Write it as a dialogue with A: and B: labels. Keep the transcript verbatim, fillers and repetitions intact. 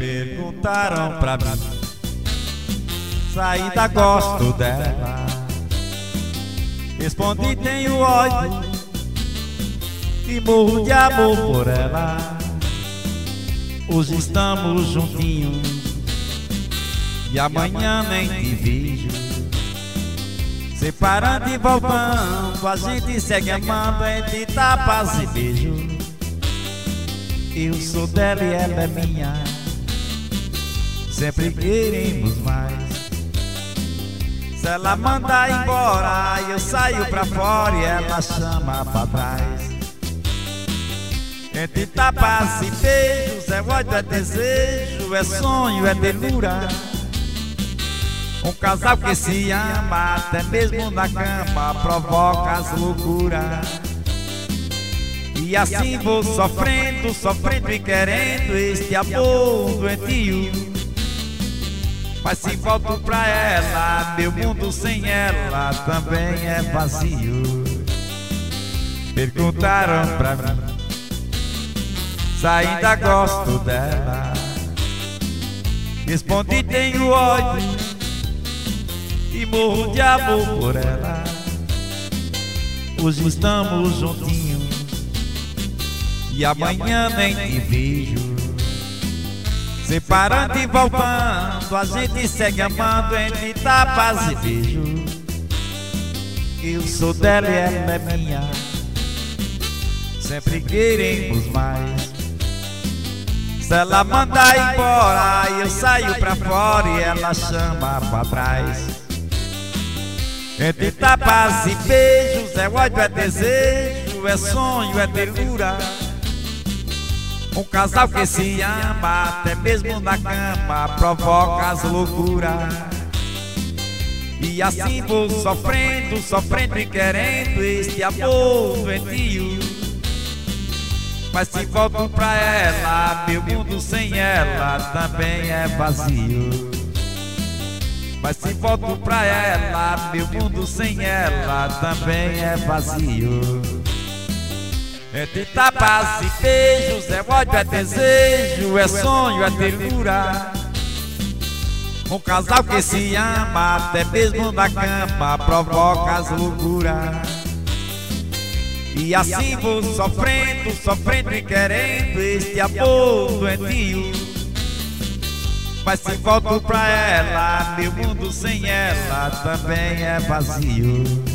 A: Perguntaram pra mim se ainda gosto dela. Respondi: tenho ódio e morro de amor por ela. Hoje estamos juntinhos e amanhã nem te vejo. Separando e voltando, a gente segue amando entre tapas e beijos. Eu sou dela e ela é minha, sempre queremos mais. Se ela manda embora, eu saio pra fora e ela chama pra trás. Entre tapas e beijos, é ódio, é desejo, é sonho, é ternura. Um casal que se ama, até mesmo na cama, provoca as loucuras. E assim vou sofrendo, sofrendo e querendo este amor doentio. Mas se volto pra ela, meu mundo sem ela também é vazio. Perguntaram pra mim se ainda gosto dela. Respondi: tenho ódio e morro de amor por ela. Hoje estamos juntinhos e amanhã nem te vejo. Separando e voltando, a gente segue amando entre tapas e beijos. Eu sou dela e ela é minha, sempre queremos mais. Se ela mandar embora, eu saio pra fora e ela chama pra trás. Entre tapas e beijos, é ódio, é desejo, é sonho, é ternura. Um casal que se ama, até mesmo na cama, provoca as loucuras. E assim vou sofrendo, sofrendo e querendo este amor doentio. Mas se volto pra ela, meu mundo sem ela também é vazio. Mas se volto pra ela, meu mundo sem ela também é vazio. Entre tapas e beijos, é ódio, é desejo, é sonho, é ternura. Um casal que se ama, até mesmo na cama, provoca as loucuras. E assim vou sofrendo, sofrendo e querendo este amor doentio. Mas se volto pra ela, meu mundo sem ela também é vazio.